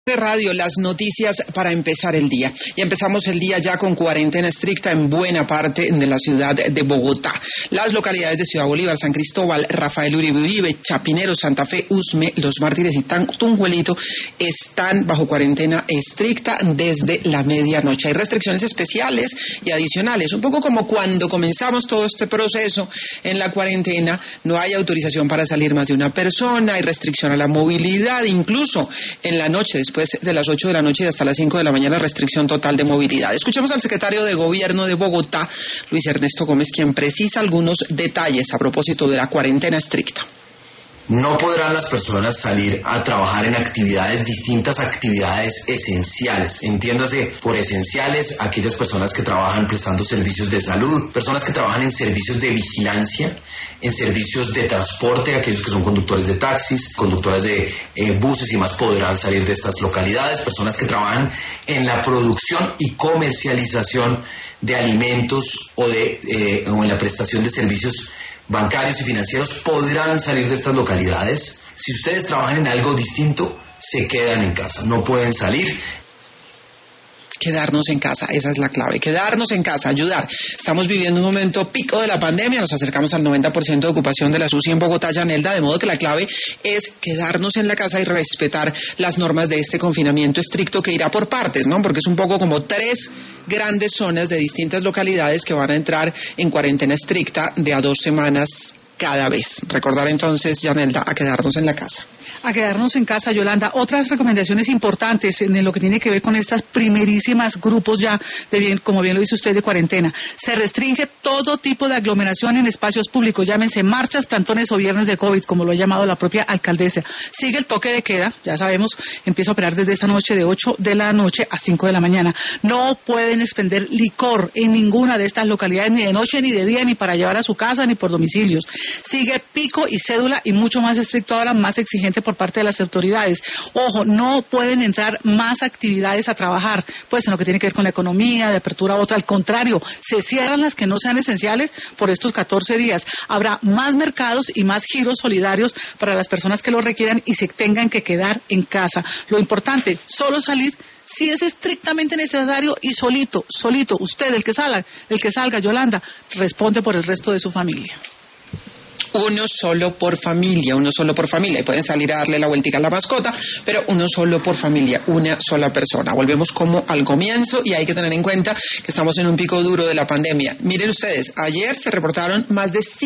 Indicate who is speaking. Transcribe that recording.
Speaker 1: Radio, las noticias para empezar el día. Y empezamos el día ya con cuarentena estricta en buena parte de la ciudad de Bogotá. Las localidades de Ciudad Bolívar, San Cristóbal, Rafael Uribe, Chapinero, Santa Fe, Usme, Los Mártires y Tunjuelito están bajo cuarentena estricta desde la medianoche. Hay restricciones especiales y adicionales, un poco como cuando comenzamos todo este proceso en la cuarentena. No hay autorización para salir más de una persona, hay restricción a la movilidad, incluso en la noche, después de las 8 de la noche y hasta las 5 de la mañana, restricción total de movilidad. Escuchemos al secretario de Gobierno de Bogotá, Luis Ernesto Gómez, quien precisa algunos detalles a propósito de la cuarentena estricta.
Speaker 2: No podrán las personas salir a trabajar en distintas actividades esenciales. Entiéndase por esenciales aquellas personas que trabajan prestando servicios de salud, personas que trabajan en servicios de vigilancia, en servicios de transporte, aquellos que son conductores de taxis, conductores de buses y más podrán salir de estas localidades, personas que trabajan en la producción y comercialización de alimentos o en la prestación de servicios bancarios y financieros podrán salir de estas localidades. Si ustedes trabajan en algo distinto, se quedan en casa, no pueden salir.
Speaker 1: Quedarnos en casa, esa es la clave, quedarnos en casa, ayudar. Estamos viviendo un momento pico de la pandemia, nos acercamos al 90% de ocupación de las UCI en Bogotá, Yanelda, de modo que la clave es quedarnos en la casa y respetar las normas de este confinamiento estricto que irá por partes, ¿no? Porque es un poco como 3 grandes zonas de distintas localidades que van a entrar en cuarentena estricta de a 2 semanas cada vez. Recordar entonces, Yanelda, a quedarnos en la casa.
Speaker 3: A quedarnos en casa, Yolanda. Otras recomendaciones importantes en lo que tiene que ver con estas primerísimas grupos ya como bien lo dice usted, de cuarentena. Se restringe todo tipo de aglomeración en espacios públicos, llámense marchas, plantones o viernes de COVID, como lo ha llamado la propia alcaldesa. Sigue el toque de queda, ya sabemos, empieza a operar desde esta noche de 8 de la noche a 5 de la mañana. No pueden expender licor en ninguna de estas localidades, ni de noche, ni de día, ni para llevar a su casa, ni por domicilios. Sigue pico y cédula y mucho más estricto ahora, más exigente por parte de las autoridades. Ojo, no pueden entrar más actividades a trabajar, pues en lo que tiene que ver con la economía, de apertura a otra. Al contrario, se cierran las que no sean esenciales por estos 14 días. Habrá más mercados y más giros solidarios para las personas que lo requieran y se tengan que quedar en casa. Lo importante, solo salir si es estrictamente necesario y solito. Usted, el que salga, Yolanda, responde por el resto de su familia.
Speaker 1: Uno solo por familia. Y pueden salir a darle la vueltica a la mascota, pero uno solo por familia, una sola persona. Volvemos como al comienzo y hay que tener en cuenta que estamos en un pico duro de la pandemia. Miren ustedes, ayer se reportaron más de